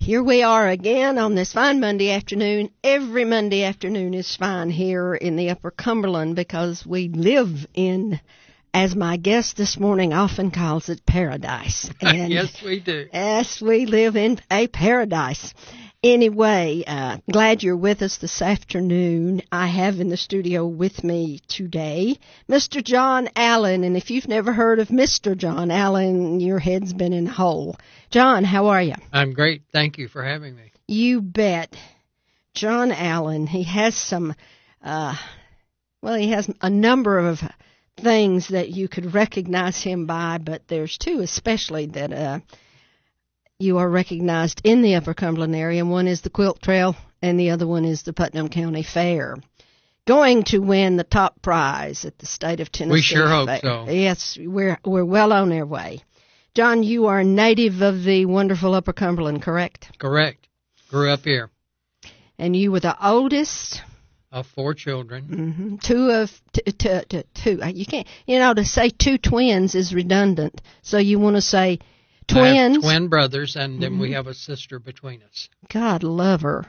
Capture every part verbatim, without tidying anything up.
Here we are again on this fine Monday afternoon. Every Monday afternoon is fine here in the Upper Cumberland because we live in, as my guest this morning often calls it, paradise. And yes, we do. Yes, we live in a paradise. Anyway, uh, glad you're with us this afternoon. I have in the studio with me today Mister John Allen, and if you've never heard of Mister John Allen, your head's been in a hole. John, how are you? I'm great. Thank you for having me. You bet. John Allen, he has some, uh, well, he has a number of things that you could recognize him by, but there's two especially that uh, you are recognized in the Upper Cumberland area, and one is the Quilt Trail, and the other one is the Putnam County Fair. Going to win the top prize at the state of Tennessee. We sure hope Fair. so. Yes, we're we're well on our way. John, you are a native of the wonderful Upper Cumberland, correct? Correct. Grew up here. And you were the oldest of four children. Mm-hmm. Two of t- t- t- two. You can't. You know, to say two twins is redundant. So you want to say twins. I have twin brothers, and then mm-hmm. we have a sister between us. God love her.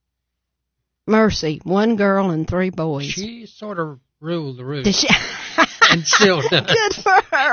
Mercy, one girl and three boys. She sort of ruled the roost. Did she? And still does. Good for her.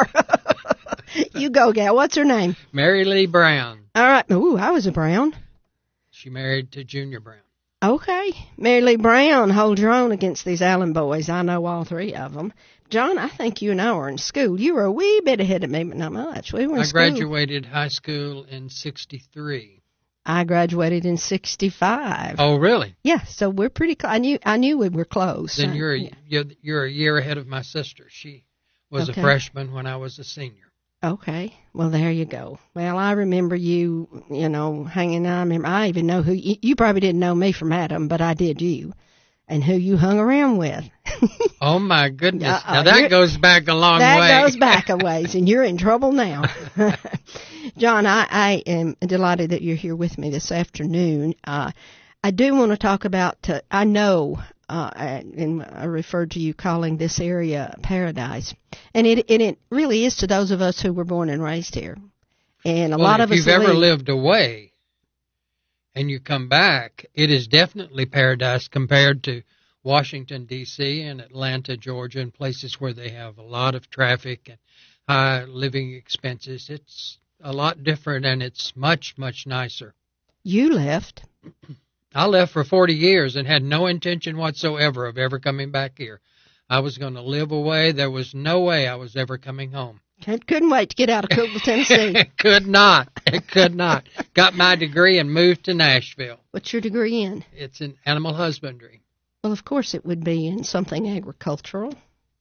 You go, gal. What's her name? Mary Lee Brown. All right. Ooh, I was a Brown. She married to Junior Brown. Okay. Mary Lee Brown, hold your own against these Allen boys. I know all three of them. John, I think you and I were in school. You were a wee bit ahead of me, but not much. We were in I school. graduated high school in sixty-three. I graduated in sixty-five. Oh, really? Yeah, so we're pretty close. I knew, I knew we were close. Then you're a, yeah. you're, you're a year ahead of my sister. She was okay. a freshman when I was a senior. Okay. Well, there you go. Well, I remember you, you know, hanging out. I remember, I even know who, you, you probably didn't know me from Adam, but I did you, and who you hung around with. Oh, my goodness. Uh-oh. Now, that goes back a long that way. That goes back a ways, and you're in trouble now. John, I, I am delighted that you're here with me this afternoon. Uh, I do want to talk about, uh, I know, uh, and I referred to you calling this area paradise, and it, and it really is to those of us who were born and raised here. And a well, lot of us if you've ever leave. lived away and you come back, it is definitely paradise compared to Washington, D C and Atlanta, Georgia, and places where they have a lot of traffic and high living expenses. It's a lot different, and it's much, much nicer. You left. I left for forty years and had no intention whatsoever of ever coming back here. I was going to live away. There was no way I was ever coming home. Couldn't wait to get out of Cookville, Tennessee. Could not. It could not. Got my degree and moved to Nashville. What's your degree in? It's in animal husbandry. Well, of course it would be in something agricultural.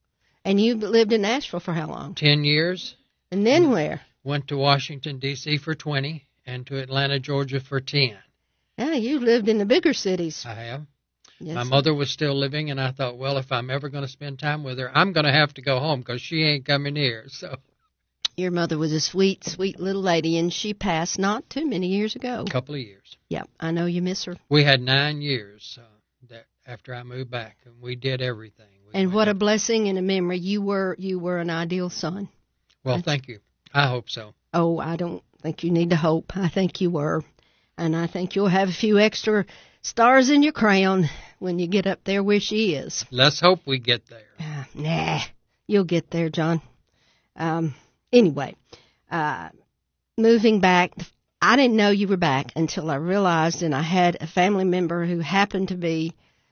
And you lived in Nashville for how long? Ten years. And then where? Went to Washington, D C for twenty, and to Atlanta, Georgia for ten. Yeah, you lived in the bigger cities. I have. Yes. My mother was still living, and I thought, well, if I'm ever going to spend time with her, I'm going to have to go home because she ain't coming here. So. Your mother was a sweet, sweet little lady, and she passed not too many years ago. A couple of years. Yeah, I know you miss her. We had nine years uh, that after I moved back, and we did everything. We and what a blessing and a memory. You were you were an ideal son. Well, That's, thank you. I hope so. Oh, I don't think you need to hope. I think you were. And I think you'll have a few extra stars in your crown when you get up there where she is. Let's hope we get there. Uh, nah, you'll get there, John. Um, anyway, uh, moving back, I didn't know you were back until I realized, and I had a family member who happened to be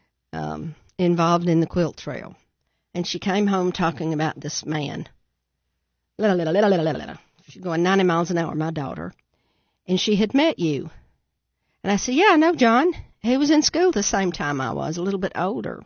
um, involved in the Quilt Trail. And she came home talking about this man. Little, little, little, little, little. She's going ninety miles an hour, my daughter. And she had met you. And I said, yeah, I know John. He was in school the same time I was, a little bit older.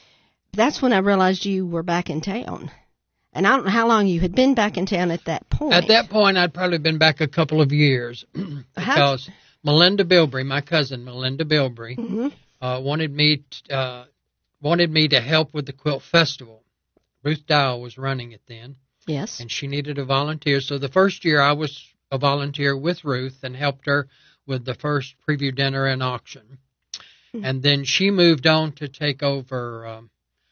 That's when I realized you were back in town. And I don't know how long you had been back in town at that point. At that point, I'd probably been back a couple of years because Melinda Bilbrey, my cousin Melinda Bilbrey, mm-hmm. uh, wanted me t- uh, wanted me to help with the Quilt Festival. Ruth Dial was running it then. Yes. And she needed a volunteer. So the first year I was a volunteer with Ruth and helped her with the first preview dinner and auction. Mm-hmm. And then she moved on to take over um,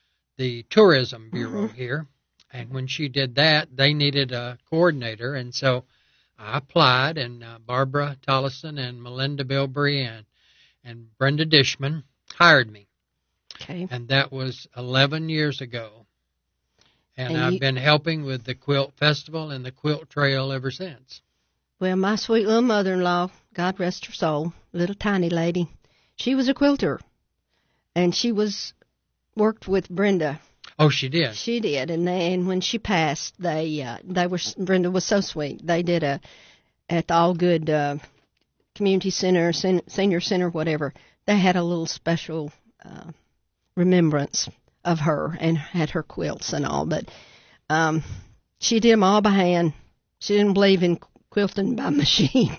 the Tourism Bureau mm-hmm. here. And when she did that, they needed a coordinator. And so I applied, and uh, Barbara Tollison and Melinda Bilbrey and, and Brenda Dishman hired me. Okay. And that was eleven years ago. And, And I've you- been helping with the Quilt Festival and the Quilt Trail ever since. Well, my sweet little mother-in-law, God rest her soul, little tiny lady, she was a quilter, and she was worked with Brenda. Oh, she did. She did, and they, and when she passed, they uh, they were Brenda was so sweet. They did a at the All Good uh, Community Center, sen, Senior Center, whatever. They had a little special uh, remembrance of her and had her quilts and all. But um, she did them all by hand. She didn't believe in quilting by machine,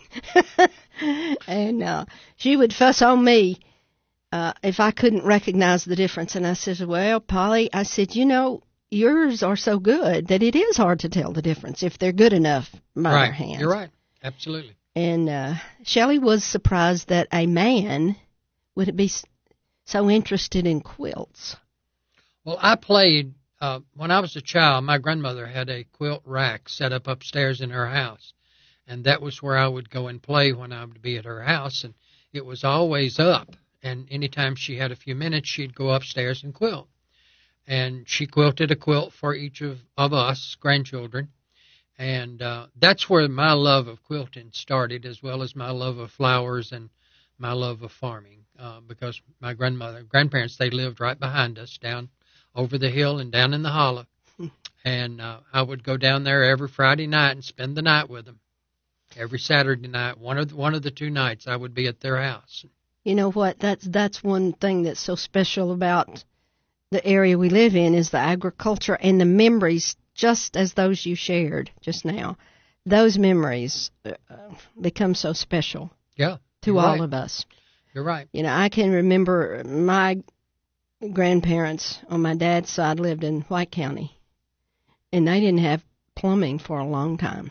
and uh, she would fuss on me. Uh, if I couldn't recognize the difference. And I said, well, Polly, I said, you know, yours are so good that it is hard to tell the difference if they're good enough by Right. their hands. You're right. Absolutely. And uh, Shelley was surprised that a man would be so interested in quilts. Well, I played, uh, when I was a child, my grandmother had a quilt rack set up upstairs in her house. And that was where I would go and play when I would be at her house. And it was always up. And anytime she had a few minutes, she'd go upstairs and quilt. And she quilted a quilt for each of, of us, grandchildren. And uh, that's where my love of quilting started, as well as my love of flowers and my love of farming. Uh, because my grandmother, grandparents, they lived right behind us, down over the hill and down in the hollow. And uh, I would go down there every Friday night and spend the night with them. Every Saturday night, one of the, one of the two nights, I would be at their house. You know what? That's that's one thing that's so special about the area we live in is the agriculture and the memories, just as those you shared just now. Those memories uh, become so special. Yeah, to you're all right. of us. You're right. You know, I can remember my grandparents on my dad's side lived in White County, and they didn't have plumbing for a long time.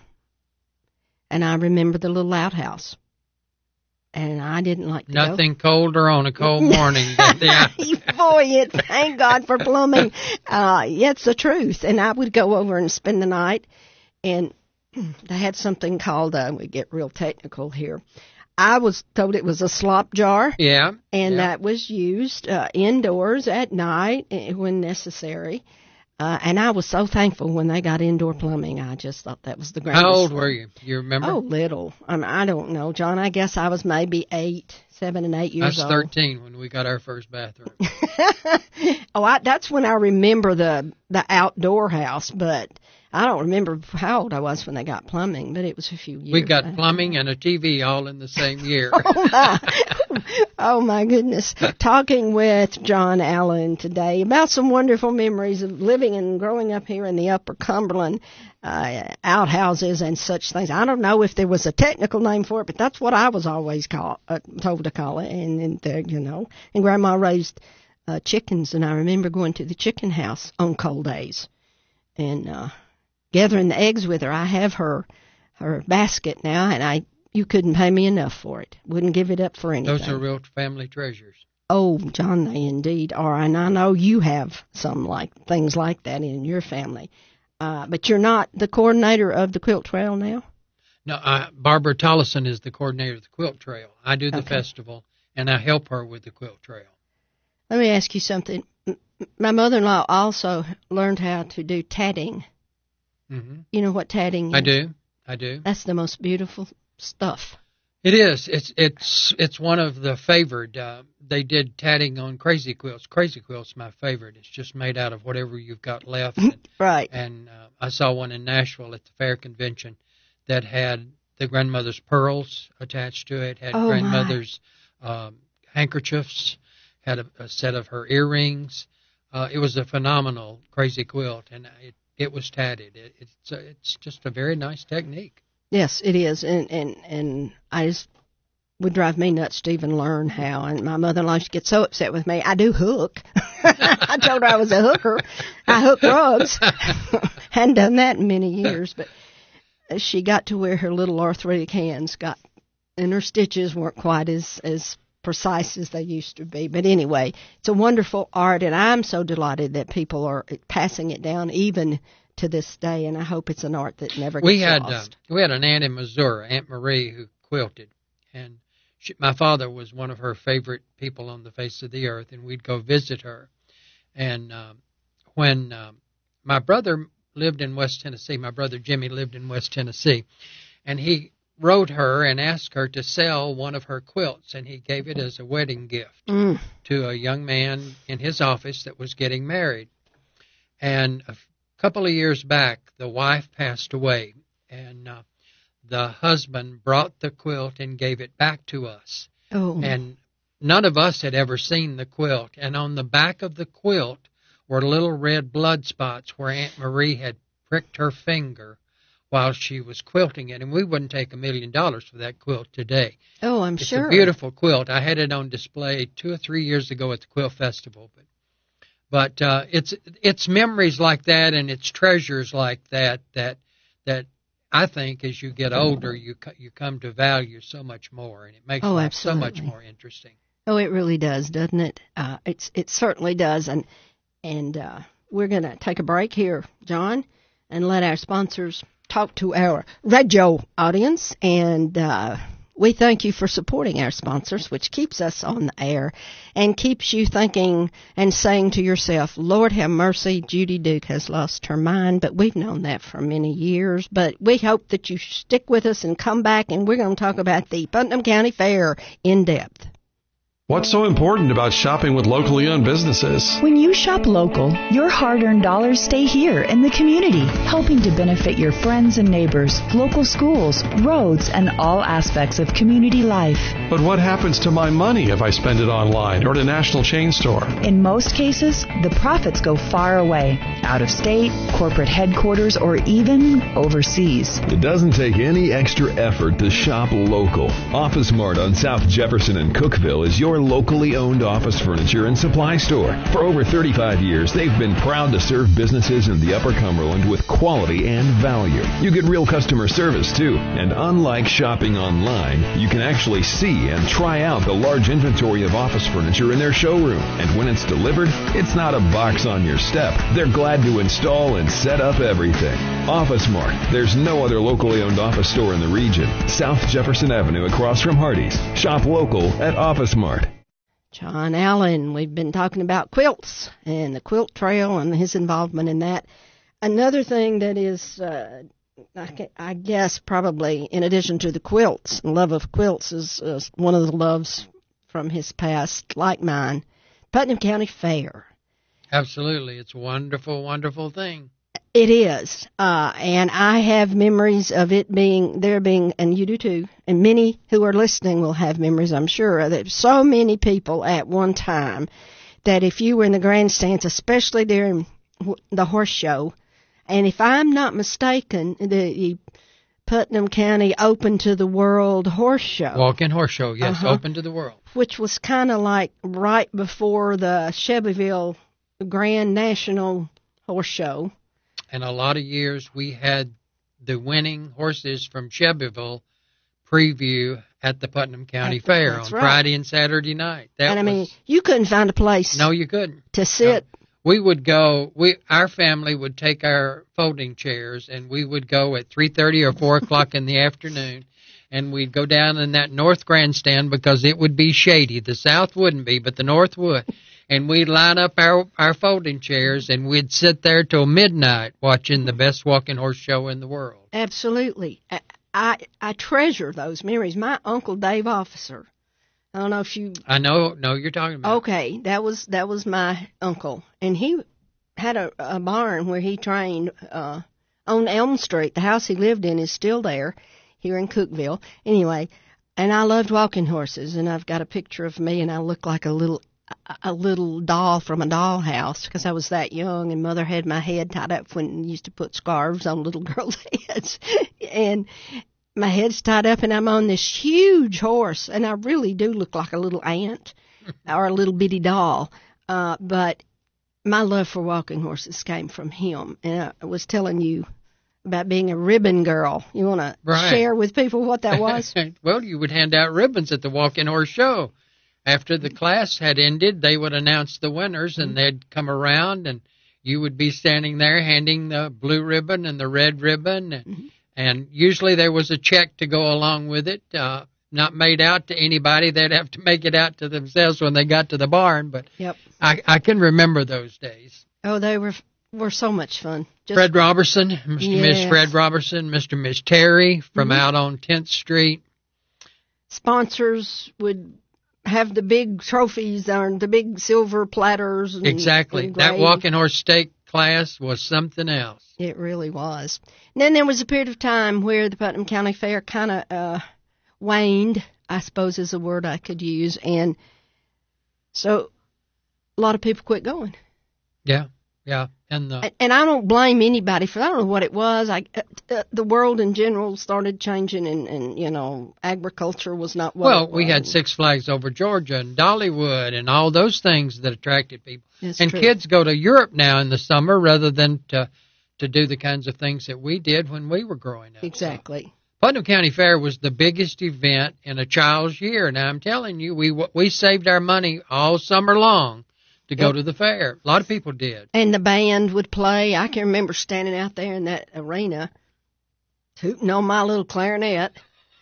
And I remember the little outhouse. And I didn't like to Nothing go. colder on a cold morning than the outhouse. Boy, it, thank God for plumbing. Uh, yeah, it's the truth. And I would go over and spend the night, and they had something called, uh, we get real technical here. I was told it was a slop jar. Yeah. And yeah. that was used uh, indoors at night when necessary. Uh, and I was so thankful when they got indoor plumbing. I just thought that was the greatest. How old thing. were you? You remember? Oh, little. I mean, I don't know, John. I guess I was maybe eight, seven and eight I years was old. thirteen when we got our first bathroom. oh, I, that's when I remember the the outdoor house, but I don't remember how old I was when they got plumbing, but it was a few years. We got back. plumbing and a T V all in the same year. Oh my, oh my goodness. Talking with John Allen today about some wonderful memories of living and growing up here in the Upper Cumberland, uh, outhouses and such things. I don't know if there was a technical name for it, but that's what I was always call, uh, told to call it. And, and uh, you know, and Grandma raised uh, chickens, and I remember going to the chicken house on cold days and uh, gathering the eggs with her. I have her her basket now, and I you couldn't pay me enough for it. Wouldn't give it up for anything. Those are real family treasures. Oh, John, they indeed are, and I know you have some like things like that in your family. Uh, but you're not the coordinator of the Quilt Trail now? No, uh, Barbara Tollison is the coordinator of the Quilt Trail. I do the Okay. festival, and I help her with the Quilt Trail. Let me ask you something. M- My mother-in-law also learned how to do tatting. hmm You know what tatting is? I do. I do. That's the most beautiful stuff. It is. It's it's it's one of the favored. Uh, they did tatting on Crazy Quilts. Crazy Quilt's my favorite. It's just made out of whatever you've got left. And, Right. and uh, I saw one in Nashville at the fair convention that had the grandmother's pearls attached to it, had Oh, my. grandmother's um, handkerchiefs, had a, a set of her earrings. Uh, it was a phenomenal Crazy Quilt, and it, it was tatted. It, it's, a, it's just a very nice technique. Yes, it is, and and and I just would drive me nuts to even learn how. And my mother-in-law used to get so upset with me. I do hook. I told her I was a hooker. I hook rugs. Hadn't done that in many years, but she got to where her little arthritic hands got, and her stitches weren't quite as as precise as they used to be. But anyway, it's a wonderful art, and I'm so delighted that people are passing it down even to this day, and I hope it's an art that never gets we had, lost. Uh, we had an aunt in Missouri, Aunt Marie, who quilted, and she, my father was one of her favorite people on the face of the earth, and we'd go visit her. And um, when um, my brother lived in West Tennessee, my brother Jimmy lived in West Tennessee, and he wrote her and asked her to sell one of her quilts, and he gave it as a wedding gift Mm. to a young man in his office that was getting married. And a couple of years back, the wife passed away, and uh, the husband brought the quilt and gave it back to us. Oh. And none of us had ever seen the quilt, and on the back of the quilt were little red blood spots where Aunt Marie had pricked her finger while she was quilting it, and we wouldn't take a million dollars for that quilt today. Oh, I'm it's sure. It's a beautiful quilt. I had it on display two or three years ago at the Quilt Festival. But but uh, it's it's memories like that, and it's treasures like that that that I think as you get older, you you come to value so much more, and it makes oh, life so much absolutely. more interesting. Oh, it really does, doesn't it? Uh, it's it certainly does, and and uh, we're going to take a break here, John, and let our sponsors talk to our radio audience, and uh, we thank you for supporting our sponsors, which keeps us on the air and keeps you thinking and saying to yourself, Lord have mercy, Judy Duke has lost her mind, but we've known that for many years. But we hope that you stick with us and come back, and we're going to talk about the Putnam County Fair in depth. What's so important about shopping with locally owned businesses? When you shop local, your hard-earned dollars stay here in the community, helping to benefit your friends and neighbors, local schools, roads, and all aspects of community life. But what happens to my money if I spend it online or at a national chain store? In most cases, the profits go far away, out of state, corporate headquarters, or even overseas. It doesn't take any extra effort to shop local. Office Mart on South Jefferson and Cookeville is your locally owned office furniture and supply store. For over thirty-five years, they've been proud to serve businesses in the Upper Cumberland with quality and value. You get real customer service, too. And unlike shopping online, you can actually see and try out the large inventory of office furniture in their showroom. And when it's delivered, it's not a box on your step. They're glad to install and set up everything. Office Mart. There's no other locally owned office store in the region. South Jefferson Avenue across from Hardee's. Shop local at Office Mart. John Allen, we've been talking about quilts and the quilt trail and his involvement in that. Another thing that is, uh, I guess, probably in addition to the quilts, love of quilts is uh, one of the loves from his past, like mine, Putnam County Fair. Absolutely. It's a wonderful, wonderful thing. It is, uh, and I have memories of it being, there being, and you do too, and many who are listening will have memories, I'm sure, that so many people at one time that if you were in the grandstands, especially during the horse show, and if I'm not mistaken, the Putnam County Open to the World Horse Show. Walk-in horse show, yes, uh-huh. Open to the world. Which was kind of like right before the Shelbyville Grand National Horse Show. And a lot of years we had the winning horses from Shelbyville preview at the Putnam County That's Fair on right. Friday and Saturday night. That and I was, mean, you couldn't find a place. No, you couldn't. To sit. No. We would go. We our family would take our folding chairs and we would go at three thirty or four o'clock in the afternoon, and we'd go down in that north grandstand because it would be shady. The south wouldn't be, but the north would. And we'd line up our, our folding chairs, and we'd sit there till midnight watching the best walking horse show in the world. Absolutely. I, I, I treasure those memories. My Uncle Dave Officer, I don't know if you... I know, know you're talking about. Okay, that was that was my uncle. And he had a, a barn where he trained uh, on Elm Street. The house he lived in is still there, here in Cookeville. Anyway, and I loved walking horses, and I've got a picture of me, and I look like a little... a little doll from a dollhouse because I was that young, and Mother had my head tied up when used to put scarves on little girls' heads, and my head's tied up, and I'm on this huge horse, and I really do look like a little ant or a little bitty doll. Uh, but my love for walking horses came from him, and I was telling you about being a ribbon girl. You want to right. share with people what that was? Well, you would hand out ribbons at the walking horse show. After the class had ended, they would announce the winners, and they'd come around, and you would be standing there handing the blue ribbon and the red ribbon, and, Mm-hmm. and usually there was a check to go along with it, uh, not made out to anybody. They'd have to make it out to themselves when they got to the barn, but Yep. I, I can remember those days. Oh, they were were so much fun. Just, Fred Robertson, Mister and Miss Yes. Fred Robertson, Mister and Miss Terry from Mhm. out on tenth Street. Sponsors would have the big trophies or the big silver platters. And, Exactly. and That engraved. walking horse stake class was something else. It really was. And then there was a period of time where the Putnam County Fair kind of uh, waned, I suppose is a word I could use, and so a lot of people quit going. Yeah, yeah. And the, And, and I don't blame anybody for that. I don't know what it was. I, uh, the world in general started changing, and, and you know, agriculture was not what well, it we had was. Six Flags Over Georgia and Dollywood and all those things that attracted people. That's and true. kids go to Europe now in the summer rather than to to do the kinds of things that we did when we were growing up. Exactly. So, Putnam County Fair was the biggest event in a child's year. Now, I'm telling you, we we saved our money all summer long to go Yep. to the fair. A lot of people did. And the band would play. I can remember standing out there in that arena, tooting on my little clarinet,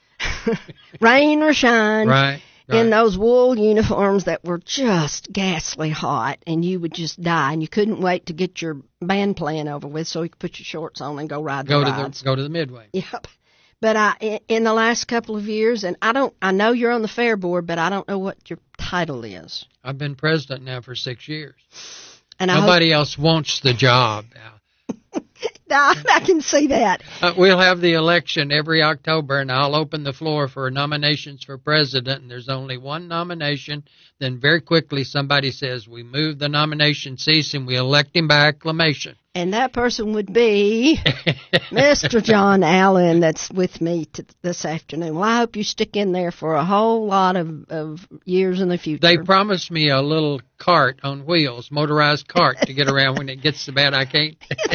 rain or shine, Right, right. in those wool uniforms that were just ghastly hot, and you would just die, and you couldn't wait to get your band playing over with so you could put your shorts on and go ride the go to rides. the go to the Midway. Yep. But I, in- in the last couple of years, and I don't, I know you're on the fair board, but I don't know what your title is. I've been president now for six years. And I hope, Nobody else wants the job now. I can see that. Uh, we'll have the election every October, and I'll open the floor for nominations for president, and there's only one nomination. Then very quickly somebody says, we move the nomination cease, and we elect him by acclamation. And that person would be Mister John Allen, that's with me t- this afternoon. Well, I hope you stick in there for a whole lot of, of years in the future. They promised me a little cart on wheels, motorized cart, to get around when it gets so bad I can't.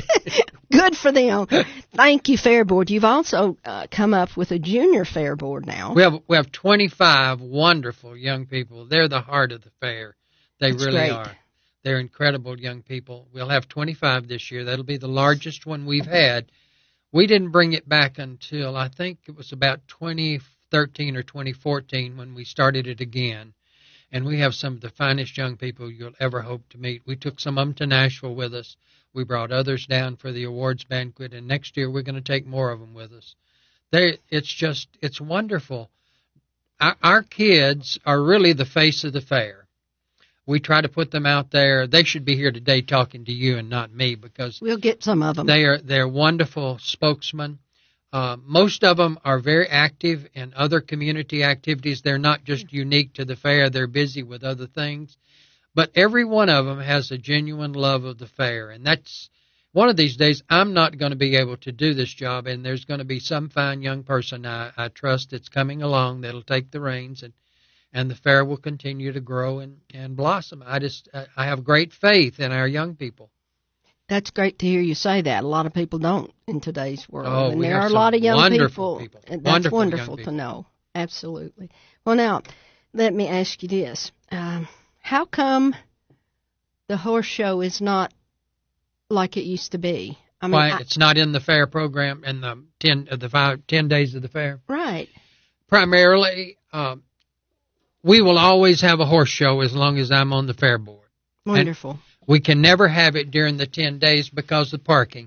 Good for them. Thank you, Fair Board. You've also uh, come up with a junior Fair Board now. We have we have twenty-five wonderful young people. They're the heart of the fair. They That's really great. are. They're incredible young people. We'll have twenty-five this year. That'll be the largest one we've had. We didn't bring it back until I think it was about twenty thirteen or twenty fourteen when we started it again. And we have some of the finest young people you'll ever hope to meet. We took some of them to Nashville with us. We brought others down for the awards banquet, and next year we're going to take more of them with us. They, it's just, it's wonderful. Our, our kids are really the face of the fair. We try to put them out there. They should be here today talking to you and not me, because We'll get some of them. they are they're wonderful spokesmen. Uh, most of them are very active in other community activities. They're not just unique to the fair. They're busy with other things. But every one of them has a genuine love of the fair. And that's one of these days, I'm not going to be able to do this job, and there's going to be some fine young person I, I trust that's coming along that'll take the reins, and, and the fair will continue to grow and, and blossom. I just I, I have great faith in our young people. That's great to hear you say that. A lot of people don't in today's world. Oh, and we there have are a some lot of young wonderful people. people. And that's Wonderful young wonderful to people. know. Absolutely. Well, now, let me ask you this. Um, how come the horse show is not like it used to be? I mean, Why I- it's not in the fair program in the ten of the five ten days of the fair. right. Primarily, um, we will always have a horse show as long as I'm on the fair board. Wonderful. We can never have it during the ten days because of parking.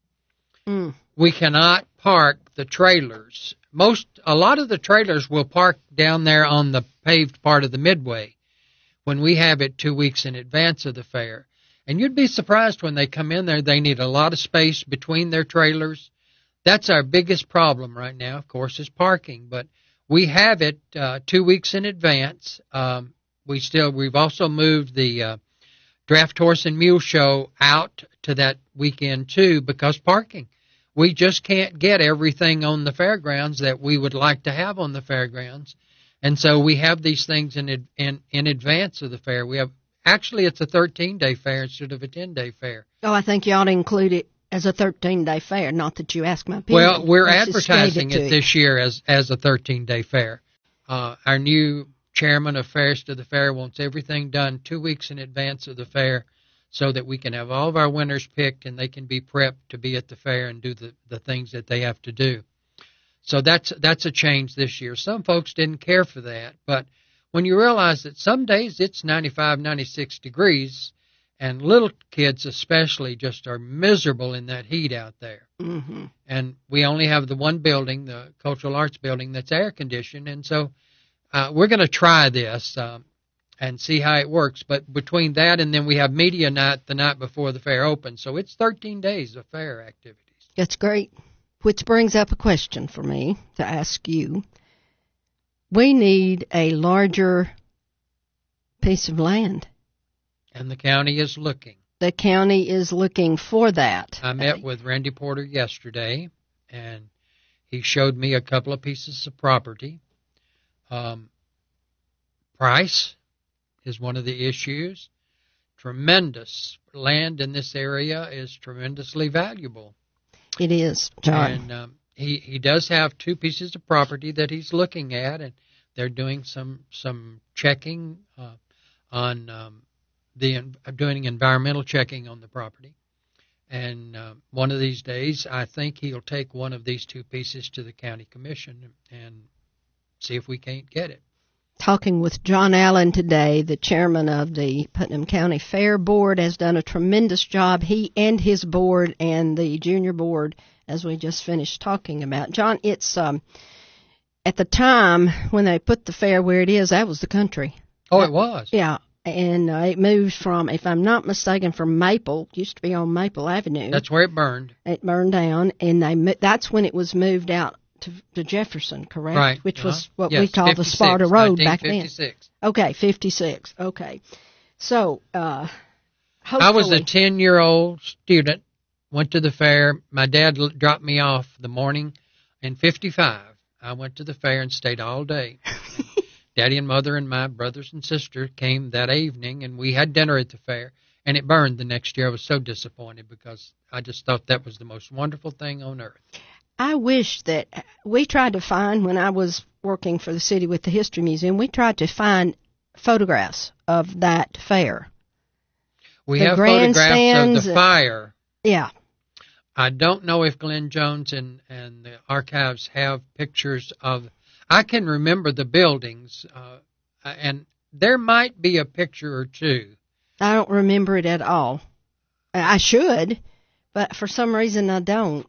Mm. We cannot park the trailers. Most, a lot of the trailers will park down there on the paved part of the Midway when we have it two weeks in advance of the fair. And you'd be surprised when they come in there, they need a lot of space between their trailers. That's our biggest problem right now, of course, is parking. But we have it uh, two weeks in advance. Um, we still, we've also moved the uh, Draft Horse and Mule Show out to that weekend too because parking. We just can't get everything on the fairgrounds that we would like to have on the fairgrounds. And so we have these things in in in advance of the fair. We have actually it's a thirteen-day fair instead of a ten-day fair. Oh, I think you ought to include it as a thirteen-day fair. Not that you asked my opinion. Well, we're I just gave advertising to it you. this year as as a thirteen-day fair. Uh, our new chairman of Fairs to the Fair wants everything done two weeks in advance of the fair so that we can have all of our winners picked and they can be prepped to be at the fair and do the, the things that they have to do. So that's that's a change this year. Some folks didn't care for that, but when you realize that some days it's ninety-five, ninety-six degrees, and little kids especially just are miserable in that heat out there. Mm-hmm. And we only have the one building, the Cultural Arts Building, that's air conditioned, and so uh, we're going to try this um, and see how it works. But between that and then we have media night the night before the fair opens, so it's thirteen days of fair activities. That's great. Which brings up a question for me to ask you. We need a larger piece of land. And the county is looking. The county is looking for that. I met with Randy Porter yesterday, and he showed me a couple of pieces of property. Um, price is one of the issues. Tremendous. Land in this area is tremendously valuable. It is, John. And um, he, he does have two pieces of property that he's looking at, and they're doing some some checking uh, on um, the doing environmental checking on the property. And uh, one of these days, I think he'll take one of these two pieces to the county commission and see if we can't get it. Talking with John Allen today, the chairman of the Putnam County Fair Board, has done a tremendous job. He and his board and the junior board, as we just finished talking about. John, it's um, at the time when they put the fair where it is, that was the country. Oh, it was? Yeah, and uh, it moved from, if I'm not mistaken, from Maple, used to be on Maple Avenue. That's where it burned. It burned down, and they that's when it was moved out to, to Jefferson, correct? Right. Which uh-huh. was what yes, we called the Sparta Road back then. Okay, fifty-six. Okay. So, uh, hopefully. I was a ten-year-old student, went to the fair. My dad l- dropped me off the morning in fifty-five. I went to the fair and stayed all day. Daddy and Mother and my brothers and sister came that evening, and we had dinner at the fair, and it burned the next year. I was so disappointed because I just thought that was the most wonderful thing on earth. I wish that we tried to find, when I was working for the city with the History Museum, we tried to find photographs of that fair. We the have photographs of the and, fire. Yeah. I don't know if Glenn Jones and, and the archives have pictures of, I can remember the buildings, uh, and there might be a picture or two. I don't remember it at all. I should, but for some reason I don't.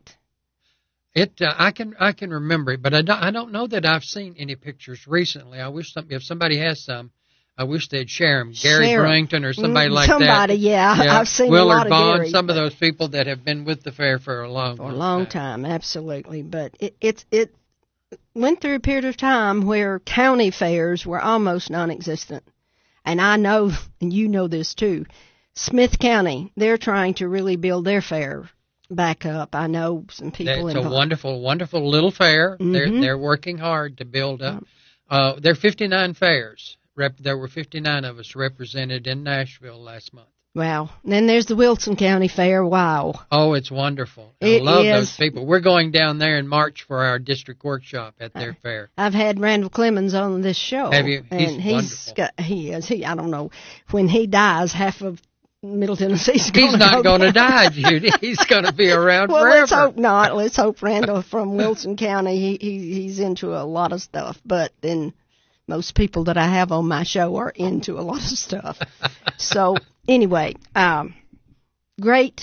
It, uh, I can, I can remember it, but I don't, I don't know that I've seen any pictures recently. I wish some, if somebody has some, I wish they'd share them. Gary Share 'em. Brewington or somebody Mm, like somebody, that. Somebody, yeah. yeah. I've seen Willard a lot of Bond, Gary, some but, of those people that have been with the fair for a long, for a long, long time. time, absolutely. But it, it, it went through a period of time where county fairs were almost non-existent. And I know, and you know this too, Smith County, they're trying to really build their fair back up. I know some people It's involved. a wonderful, wonderful little fair. Mm-hmm. They're they're working hard to build up. Uh, there are fifty-nine fairs. Rep, there were fifty-nine of us represented in Nashville last month. Wow. Then there's the Wilson County Fair. Wow. Oh, it's wonderful. I It love is. those people. We're going down there in March for our district workshop at their Uh, fair. I've had Randall Clemens on this show. Have you? He's and he's wonderful. got, he is. He, I don't know. When he dies, half of Middle Tennessee's going He's not going to die, Judy. He's going to be around well, forever. let's hope not. Let's hope Randall from Wilson County, he, he he's into a lot of stuff. But then most people that I have on my show are into a lot of stuff. So anyway, um, great,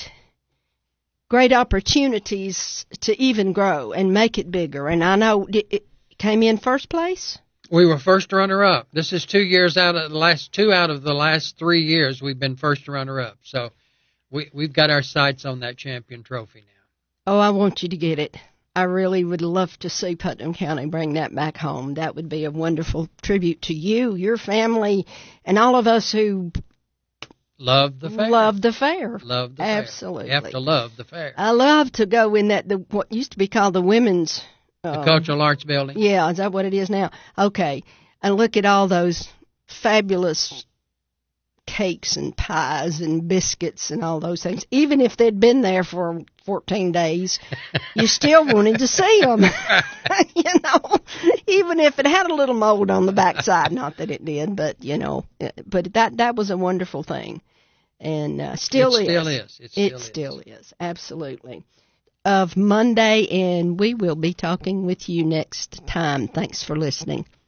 great opportunities to even grow and make it bigger. And I know it, it came in first place. We were first runner-up. This is two years out of the last two out of the last three years we've been first runner-up. So we we've got our sights on that champion trophy now. Oh, I want you to get it. I really would love to see Putnam County bring that back home. That would be a wonderful tribute to you, your family, and all of us who Love the fair. love the fair. Love the Absolutely. fair. You have to love the fair. I love to go in that the what used to be called the women's. The um, Cultural Arts Building. Yeah, is that what it is now? Okay, and look at all those fabulous cakes and pies and biscuits and all those things. Even if they'd been there for fourteen days, you still wanted to see them. You know, even if it had a little mold on the backside. Not that it did, but you know, but that that was a wonderful thing. and uh, still it is. Still is. It still it is. still is. Absolutely. Of Monday, and we will be talking with you next time. Thanks for listening.